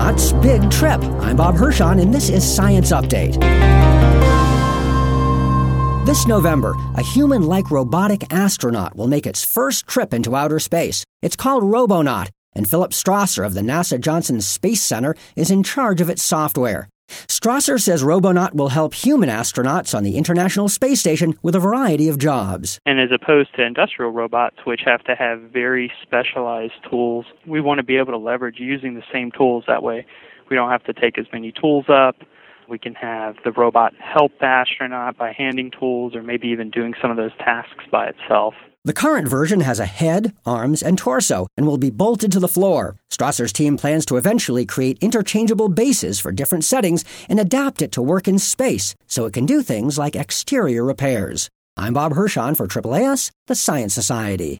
astronauts' big trip. I'm Bob Hirschon, and this is Science Update. This November, a human-like robotic astronaut will make its first trip into outer space. It's called Robonaut, and Philip Strasser of the NASA Johnson Space Center is in charge of its software. Strasser says Robonaut will help human astronauts on the International Space Station with a variety of jobs. And as opposed to industrial robots, which have to have very specialized tools, we want to be able to leverage using the same tools. That way we don't have to take as many tools up. We can have the robot help the astronaut by handing tools or maybe even doing some of those tasks by itself. The current version has a head, arms, and torso and will be bolted to the floor. Strasser's team plans to eventually create interchangeable bases for different settings and adapt it to work in space so it can do things like exterior repairs. I'm Bob Hirschon for AAAS, the Science Society.